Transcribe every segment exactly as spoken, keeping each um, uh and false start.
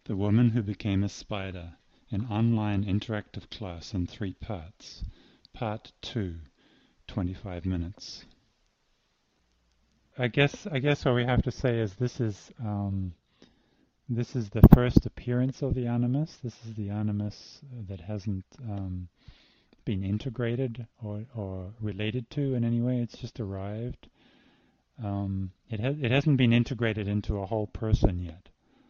The Woman Who Became a Spider, an online interactive class in three parts. Part two, twenty-five minutes. I guess I guess what we have to say is this is um, this is the first appearance of the animus. This is the animus that hasn't um, been integrated or, or related to in any way. It's just arrived. Um, it has it hasn't been integrated into a whole person yet.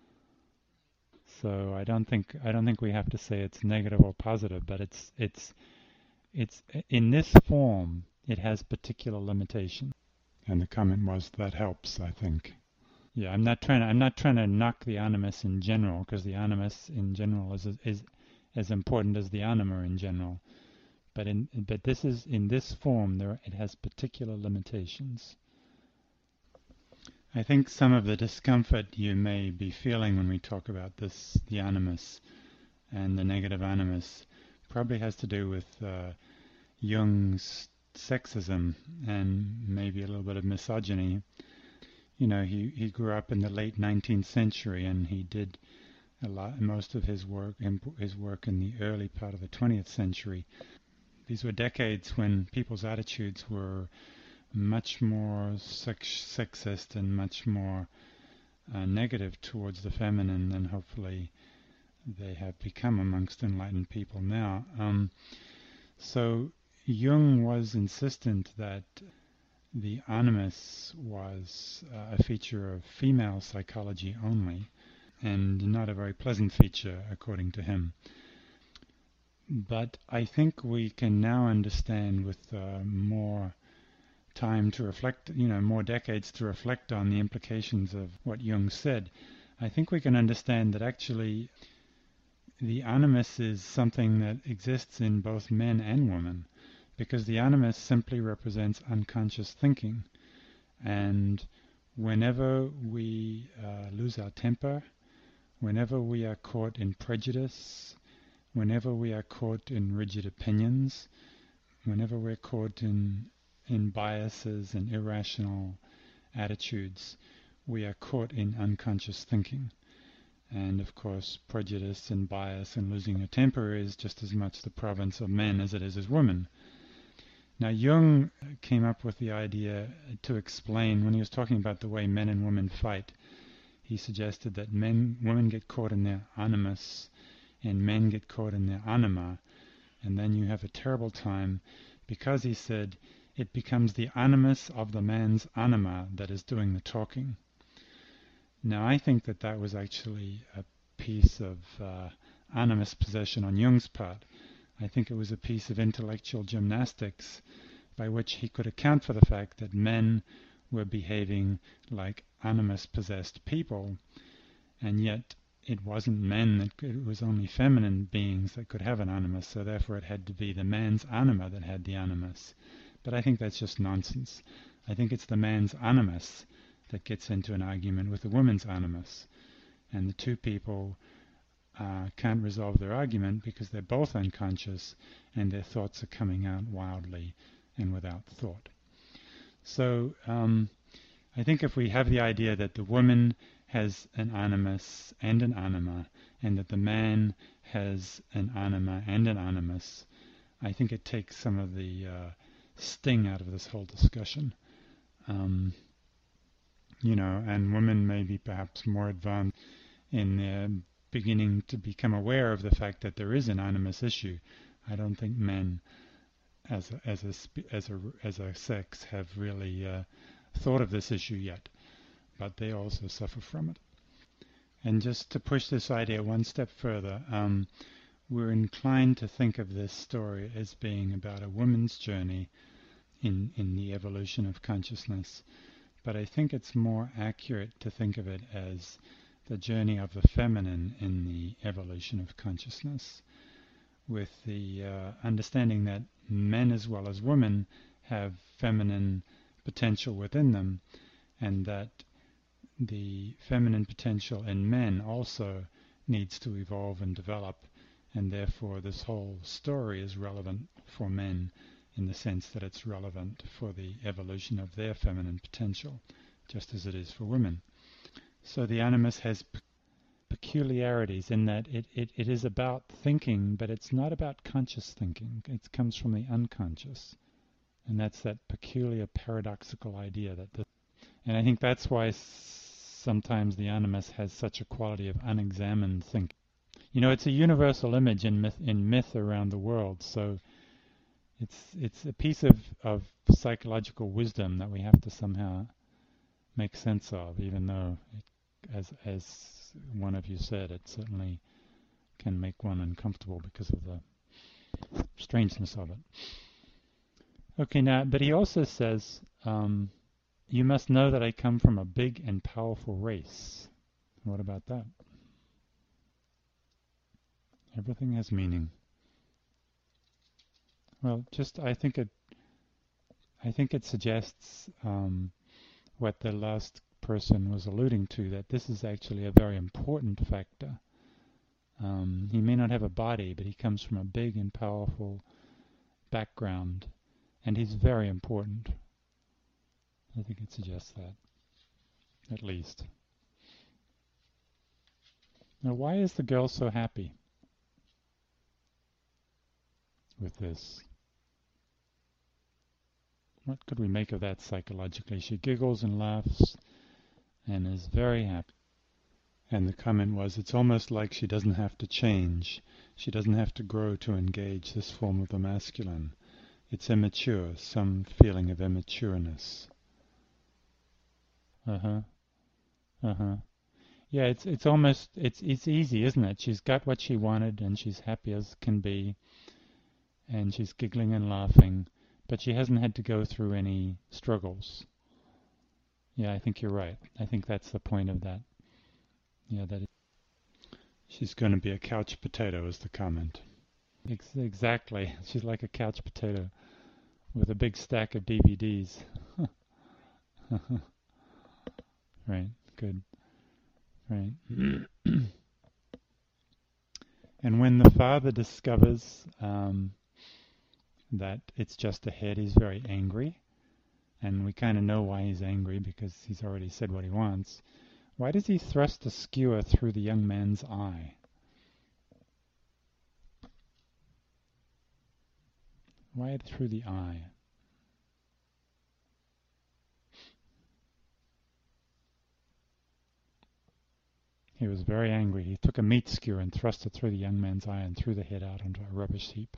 So I don't think I don't think we have to say it's negative or positive, but it's it's it's in this form it has particular limitations. And the comment was that helps, I think. Yeah, I'm not trying to I'm not trying to knock the animus in general, because the animus in general is is as important as the anima in general. But in but this is in this form there it has particular limitations. I think some of the discomfort you may be feeling when we talk about this, the animus and the negative animus, probably has to do with uh, Jung's sexism and maybe a little bit of misogyny. You know, he, he grew up in the late nineteenth century, and he did a lot, most of his work, his work in the early part of the twentieth century. These were decades when people's attitudes were much more sex sexist and much more uh, negative towards the feminine than hopefully they have become amongst enlightened people now. Um, so Jung was insistent that the animus was uh, a feature of female psychology only, and not a very pleasant feature according to him. But I think we can now understand with uh, more time to reflect, you know, more decades to reflect on the implications of what Jung said, I think we can understand that actually the animus is something that exists in both men and women, because the animus simply represents unconscious thinking. And whenever we uh, lose our temper, whenever we are caught in prejudice, whenever we are caught in rigid opinions, whenever we're caught in in biases and irrational attitudes, we are caught in unconscious thinking. And of course, prejudice and bias and losing your temper is just as much the province of men as it is as women. Now, Jung came up with the idea to explain, when he was talking about the way men and women fight, he suggested that men, women get caught in their animus and men get caught in their anima, and then you have a terrible time, because he said it becomes the animus of the man's anima that is doing the talking. Now, I think that that was actually a piece of uh, animus possession on Jung's part. I think it was a piece of intellectual gymnastics by which he could account for the fact that men were behaving like animus-possessed people, and yet it wasn't men, that could, it was only feminine beings that could have an animus, so therefore it had to be the man's anima that had the animus. But I think that's just nonsense. I think it's the man's animus that gets into an argument with the woman's animus. And the two people uh, can't resolve their argument because they're both unconscious and their thoughts are coming out wildly and without thought. So um, I think if we have the idea that the woman has an animus and an anima, and that the man has an anima and an animus, I think it takes some of the uh, sting out of this whole discussion. Um, you know, and women may be perhaps more advanced in their beginning to become aware of the fact that there is an animus issue. I don't think men, as a, as a as a as a sex, have really uh, thought of this issue yet, but they also suffer from it. And just to push this idea one step further, um, we're inclined to think of this story as being about a woman's journey in, in the evolution of consciousness. But I think it's more accurate to think of it as the journey of the feminine in the evolution of consciousness, with the uh, understanding that men as well as women have feminine potential within them, and that the feminine potential in men also needs to evolve and develop, and therefore this whole story is relevant for men in the sense that it's relevant for the evolution of their feminine potential, just as it is for women. So the animus has pe- peculiarities in that it, it, it is about thinking, but it's not about conscious thinking. It comes from the unconscious. And that's that peculiar paradoxical idea that the, and I think that's why s- sometimes the animus has such a quality of unexamined thinking. You know, it's a universal image in myth, in myth around the world, so it's it's a piece of, of psychological wisdom that we have to somehow make sense of, even though, it, as as one of you said, it certainly can make one uncomfortable because of the strangeness of it. Okay, now, but he also says, um, you must know that I come from a big and powerful race. What about that? Everything has meaning. Well, just I think it, I think it suggests um, what the last person was alluding to, that this is actually a very important factor. Um, he may not have a body, but he comes from a big and powerful background, and he's very important. I think it suggests that, at least. Now, why is the girl so happy with this? What could we make of that psychologically? She giggles and laughs and is very happy. And the comment was, it's almost like she doesn't have to change. She doesn't have to grow to engage this form of the masculine. It's immature, some feeling of immatureness. Uh-huh. Uh-huh. Yeah, it's it's almost, it's it's easy, isn't it? She's got what she wanted and she's happy as can be, and she's giggling and laughing, but she hasn't had to go through any struggles. Yeah, I think you're right. I think that's the point of that. Yeah, that it, she's going to be a couch potato is the comment. Ex- exactly. She's like a couch potato with a big stack of D V Ds. Right, good. Right. And when the father discovers um, that it's just a head, he's very angry. And we kind of know why he's angry, because he's already said what he wants. Why does he thrust a skewer through the young man's eye? Why through the eye? He was very angry. He took a meat skewer and thrust it through the young man's eye and threw the head out onto a rubbish heap.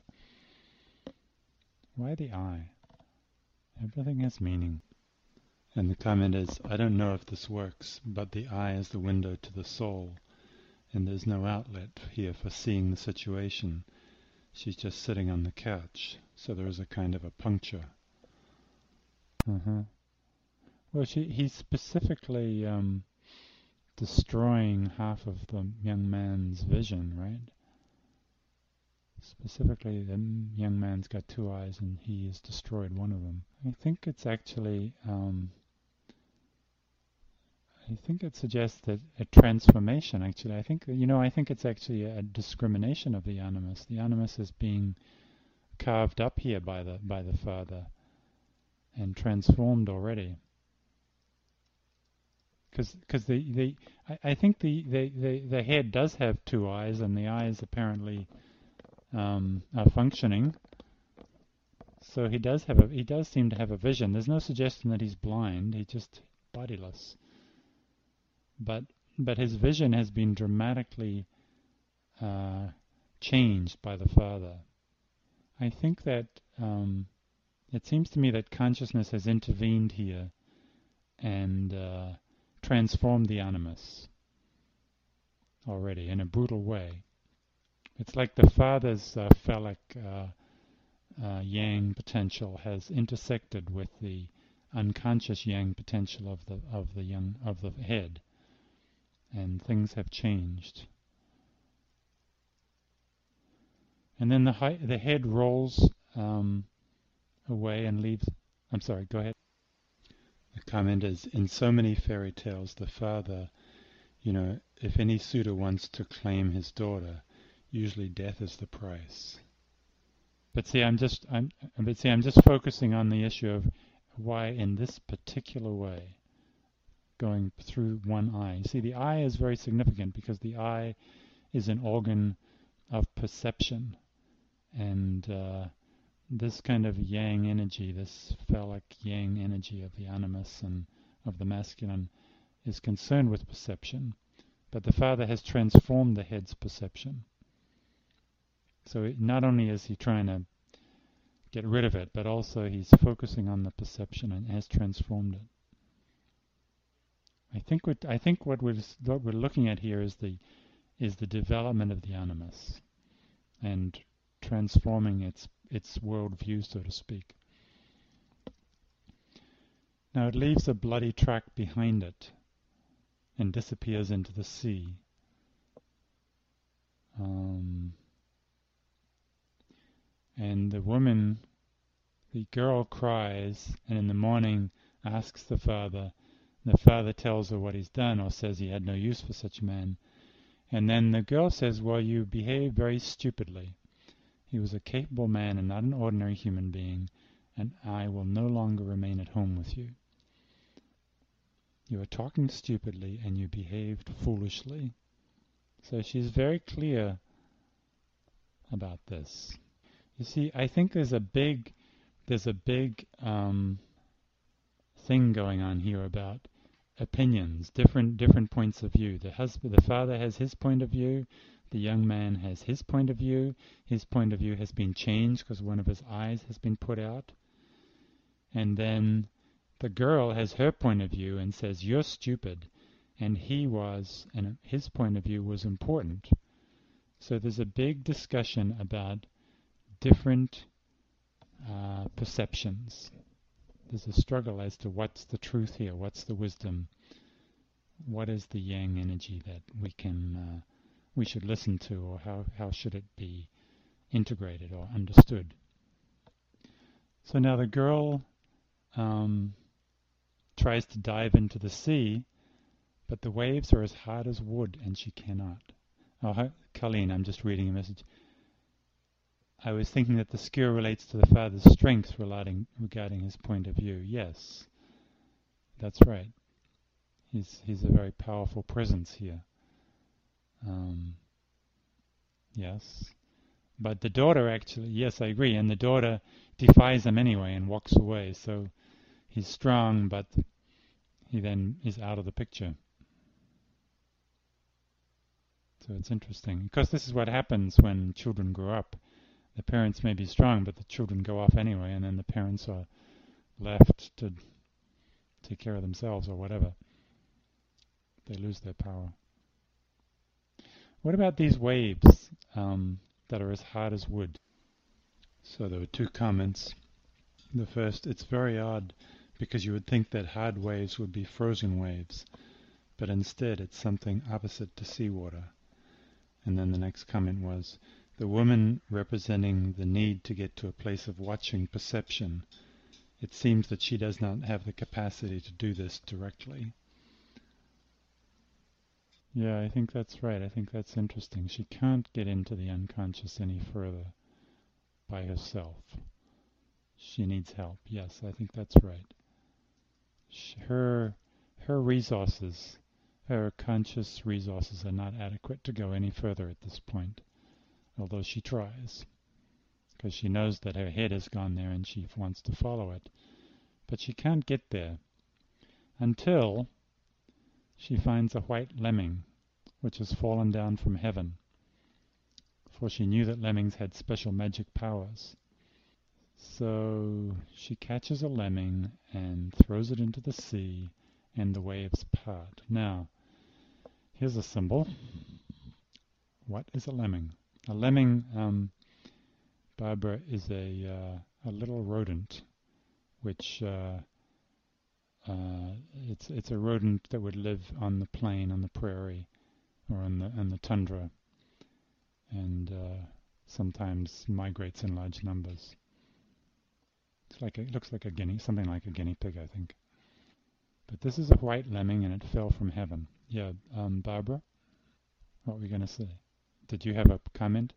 Why the eye? Everything has meaning. And the comment is, I don't know if this works, but the eye is the window to the soul, and there's no outlet here for seeing the situation. She's just sitting on the couch, so there is a kind of a puncture. Uh-huh. Well, she, he's specifically um, destroying half of the young man's vision, right? Specifically, the young man's got two eyes and he has destroyed one of them. I think it's actually, um, I think it suggests that a transformation, actually. I think, you know, I think it's actually a discrimination of the animus. The animus is being carved up here by the by the father and transformed already. Because the, the I, I think the, the, the, the head does have two eyes, and the eyes apparently um, are functioning. So he does have a he does seem to have a vision. There's no suggestion that he's blind. He's just bodiless. But but his vision has been dramatically uh, changed by the father. I think that um, it seems to me that consciousness has intervened here and uh, transformed the animus already in a brutal way. It's like the father's uh, phallic uh, uh, yang potential has intersected with the unconscious yang potential of the of the young of the head, and things have changed. And then the hi- the head rolls um, away and leaves. I'm sorry. Go ahead. The comment is, in so many fairy tales, the father, you know, if any suitor wants to claim his daughter, usually death is the price. But see, I'm just, I'm, but see, I'm just focusing on the issue of why, in this particular way, going through one eye. See, the eye is very significant because the eye is an organ of perception, and uh, this kind of yang energy, this phallic yang energy of the animus and of the masculine, is concerned with perception, but the Father has transformed the head's perception. So it, not only is he trying to get rid of it, but also he's focusing on the perception and has transformed it. I think what I think what we're what we're looking at here is the is the development of the animus and transforming its its worldview, so to speak. Now it leaves a bloody track behind it and disappears into the sea. Um, and the woman, the girl cries, and in the morning asks the father. The father tells her what he's done, or says he had no use for such a man. And then the girl says, well, you behaved very stupidly. He was a capable man and not an ordinary human being, and I will no longer remain at home with you. You are talking stupidly and you behaved foolishly. So she's very clear about this. You see, I think there's a big, there's a big um, thing going on here about opinions, different different points of view. The husband, the father has his point of view. The young man has his point of view. His point of view has been changed because one of his eyes has been put out. And then the girl has her point of view and says, you're stupid. And he was, and his point of view was important. So there's a big discussion about different uh, perceptions. There's a struggle as to what's the truth here, what's the wisdom, what is the yang energy that we can, uh, we should listen to, or how, how should it be integrated or understood. So now the girl um, tries to dive into the sea, but the waves are as hard as wood and she cannot. Oh, hi, Colleen, I'm just reading a message. I was thinking that the skewer relates to the father's strength regarding, regarding his point of view. Yes, that's right. He's he's a very powerful presence here. Um, yes. But the daughter actually, yes, I agree, and the daughter defies him anyway and walks away. So he's strong, but he then is out of the picture. So it's interesting, because this is what happens when children grow up. The parents may be strong, but the children go off anyway, and then the parents are left to take care of themselves or whatever. They lose their power. What about these waves um, that are as hard as wood? So there were two comments. The first, it's very odd because you would think that hard waves would be frozen waves, but instead it's something opposite to seawater. And then the next comment was, the woman representing the need to get to a place of watching perception. It seems that she does not have the capacity to do this directly. Yeah, I think that's right. I think that's interesting. She can't get into the unconscious any further by herself. She needs help. Yes, I think that's right. Her, her resources, her conscious resources are not adequate to go any further at this point, although she tries, because she knows that her head has gone there and she wants to follow it. But she can't get there until she finds a white lemming, which has fallen down from heaven, for she knew that lemmings had special magic powers. So she catches a lemming and throws it into the sea, and the waves part. Now, here's a symbol. What is a lemming? A lemming, um, Barbara, is a uh, a little rodent, which uh, uh, it's it's a rodent that would live on the plain, on the prairie, or on the on the tundra, and uh, sometimes migrates in large numbers. It's like a, it looks like a guinea, something like a guinea pig, I think. But this is a white lemming, and it fell from heaven. Yeah, um, Barbara, what were we going to say? Did you have a comment?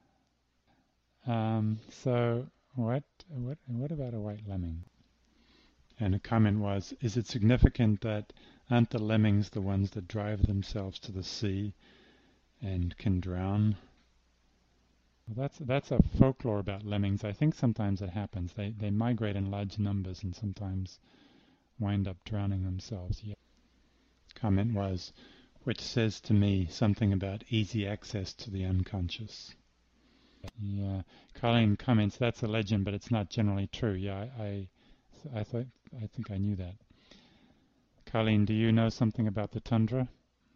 Um, so what what what about a white lemming? And a comment was, is it significant that Aren't the lemmings the ones that drive themselves to the sea and can drown? Well, that's that's a folklore about lemmings. I think sometimes it happens. They they migrate in large numbers and sometimes wind up drowning themselves. Yeah. Comment was, which says to me something about easy access to the unconscious. Yeah. Colleen comments, that's a legend, but it's not generally true. Yeah, I I, I thought I think I knew that. Colleen, do you know something about the tundra?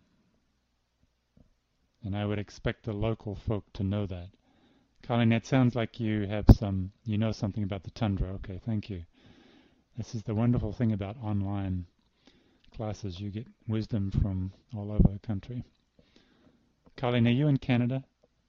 And I would expect the local folk to know that. Colleen, it sounds like you have some, you know something about the tundra. Okay, thank you. This is the wonderful thing about online classes. You get wisdom from all over the country. Colleen, are you in Canada?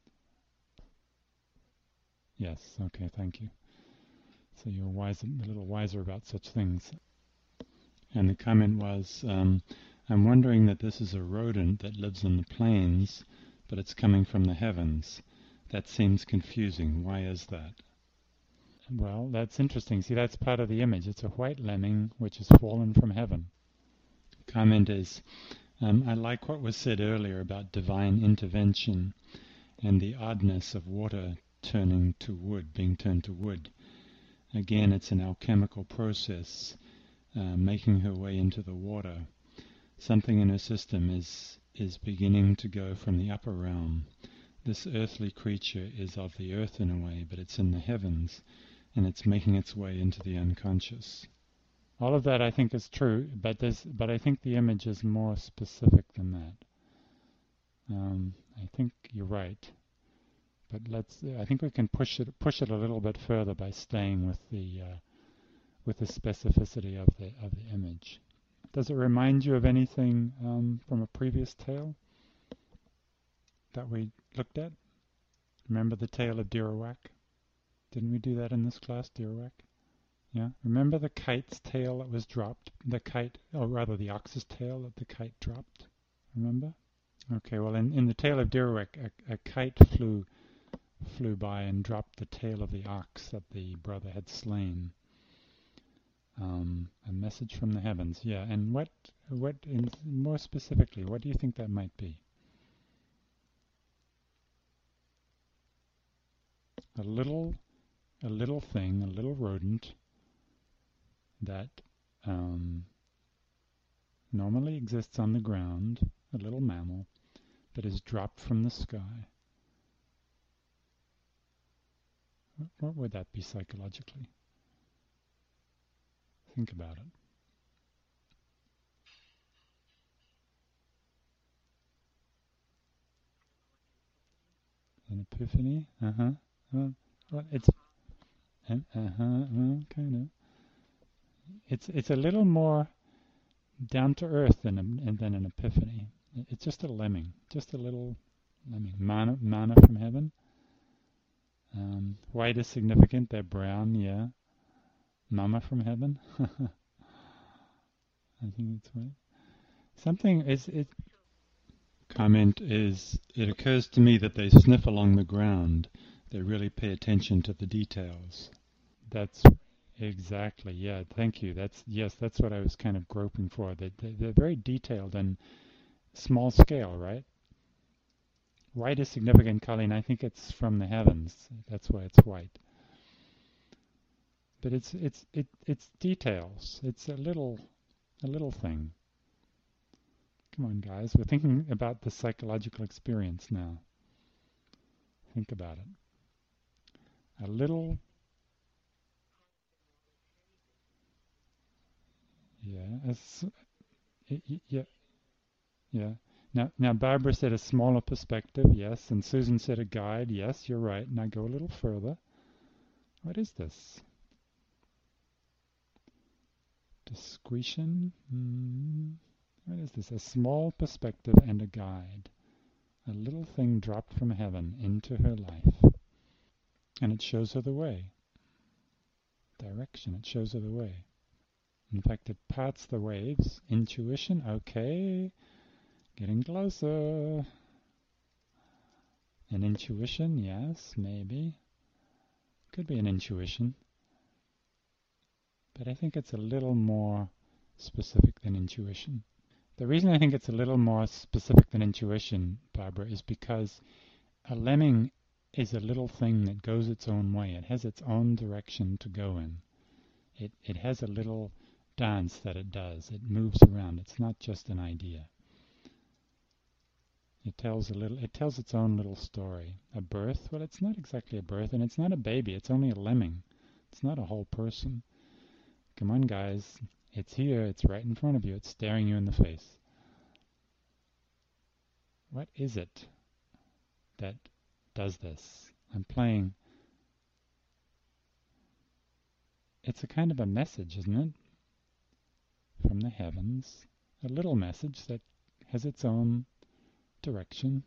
Yes, okay, thank you. So you're wise, a little wiser about such things. And the comment was, um, I'm wondering that this is a rodent that lives in the plains, but it's coming from the heavens. That seems confusing. Why is that? Well, that's interesting. See, that's part of the image. It's a white lemming which has fallen from heaven. Comment is, um, I like what was said earlier about divine intervention and the oddness of water turning to wood, being turned to wood. Again, it's an alchemical process, uh, making her way into the water. Something in her system is is beginning to go from the upper realm. This earthly creature is of the earth in a way, but it's in the heavens, and it's making its way into the unconscious. All of that I think is true, but there's, but I think the image is more specific than that. Um, I think you're right, but let's. I think we can push it push it a little bit further by staying with the uh, with the specificity of the of the image. Does it remind you of anything um, from a previous tale that we looked at? Remember the tale of Dirawak? Didn't we do that in this class, Dirawak? Yeah. Remember the kite's tail that was dropped? The kite, or rather the ox's tail that the kite dropped? Remember? Okay. Well, in, in the tale of Dirawak, a, a kite flew flew by and dropped the tail of the ox that the brother had slain. Um, a message from the heavens. Yeah. And what what in, more specifically, what do you think that might be? A little a little thing, a little rodent that um, normally exists on the ground, a little mammal, that is dropped from the sky. What would that be psychologically? Think about it. An epiphany? Uh-huh. Well, well it's uh, uh-huh, well, kind of. It's it's a little more down to earth than a, than an epiphany. It's just a lemming, just a little lemming. Mana, mana from heaven. Um, white is significant. They're brown, yeah. Mama from heaven. I think that's right. Something is it. Comment is, it occurs to me that they sniff along the ground. They really pay attention to the details. That's exactly, yeah, thank you. That's, yes, that's what I was kind of groping for. They, they, they're very detailed and small scale, right? White is significant, Colleen. I think it's from the heavens. That's why it's white. But it's it's it it's details. It's a little a little thing. Come on, guys. We're thinking about the psychological experience now. Think about it. A little, yeah, as, yeah, yeah. Now, now Barbara said a smaller perspective, yes, and Susan said a guide, yes, you're right. Now go a little further. What is this? Discretion? Hmm. What is this? A small perspective and a guide. A little thing dropped from heaven into her life. And it shows her the way. Direction, it shows her the way. In fact, it parts the waves. Intuition, okay. Getting closer. An intuition, yes, maybe. Could be an intuition. But I think it's a little more specific than intuition. The reason I think it's a little more specific than intuition, Barbara, is because a lemming is a little thing that goes its own way. It has its own direction to go in. It, it has a little dance that it does. It moves around. It's not just an idea. It tells a little. It tells its own little story. A birth? Well, it's not exactly a birth, and it's not a baby. It's only a lemming. It's not a whole person. Come on, guys. It's here. It's right in front of you. It's staring you in the face. What is it that does this? I'm playing. It's a kind of a message, isn't it? From the heavens. A little message that has its own direction.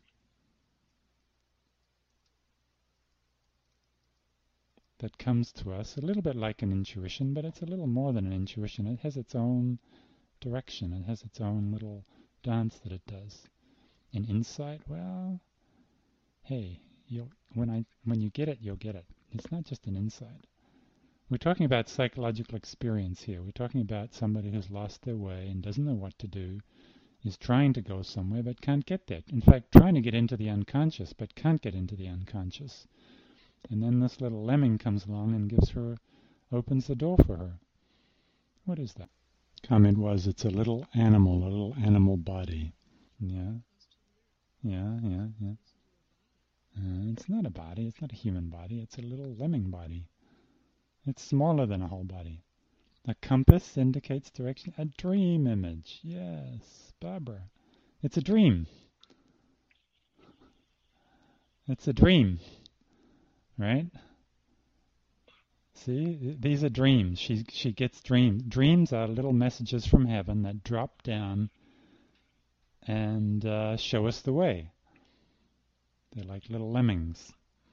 That comes to us a little bit like an intuition, but it's a little more than an intuition. It has its own direction. It has its own little dance that it does. An insight, well, hey, you'll, when I when you get it, you'll get it. It's not just an insight. We're talking about psychological experience here. We're talking about somebody who's lost their way and doesn't know what to do, is trying to go somewhere but can't get there. In fact, trying to get into the unconscious but can't get into the unconscious. And then this little lemming comes along and gives her, opens the door for her. What is that? Comment was, it's a little animal, a little animal body. Yeah, yeah, yeah, yeah. Uh, it's not a body, it's not a human body, it's a little lemming body. It's smaller than a whole body. A compass indicates direction. A dream image. Yes, Barbara. It's a dream. It's a dream. Right? See, these are dreams. She she gets dreams. Dreams are little messages from heaven that drop down and uh, show us the way. They're like little lemmings.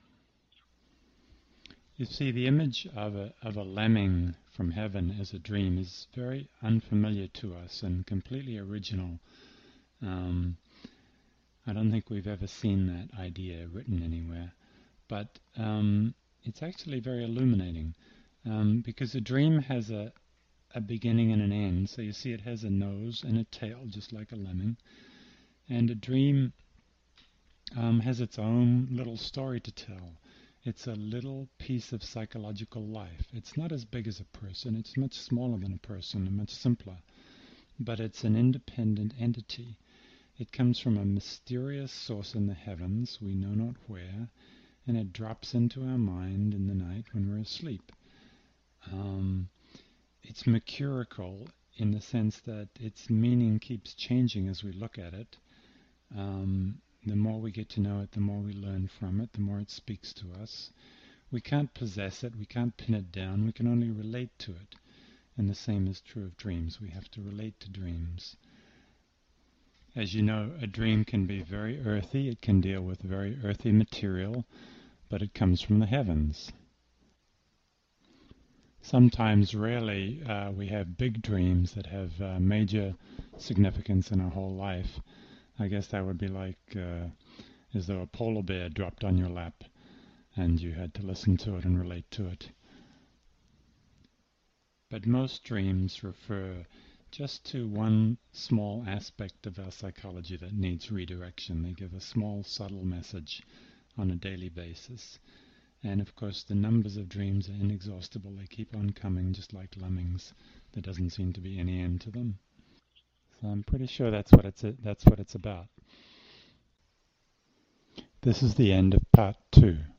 You see, the image of a of a lemming from heaven as a dream is very unfamiliar to us and completely original. Um, I don't think we've ever seen that idea written anywhere. But um, it's actually very illuminating um, because a dream has a, a beginning and an end. So you see it has a nose and a tail, just like a lemming. And a dream um, has its own little story to tell. It's a little piece of psychological life. It's not as big as a person. It's much smaller than a person and much simpler. But it's an independent entity. It comes from a mysterious source in the heavens, we know not where, and it drops into our mind in the night when we're asleep. Um, it's mercurical in the sense that its meaning keeps changing as we look at it. Um, the more we get to know it, the more we learn from it, the more it speaks to us. We can't possess it, we can't pin it down, we can only relate to it. And the same is true of dreams. We have to relate to dreams. As you know, a dream can be very earthy, it can deal with very earthy material, but it comes from the heavens. Sometimes, rarely, uh, we have big dreams that have uh, major significance in our whole life. I guess that would be like uh, as though a polar bear dropped on your lap and you had to listen to it and relate to it. But most dreams refer just to one small aspect of our psychology that needs redirection. They give a small, subtle message on a daily basis. And of course the numbers of dreams are inexhaustible. They keep on coming just like lemmings. There doesn't seem to be any end to them. So I'm pretty sure that's what it's that's what it's about. This is the end of part two.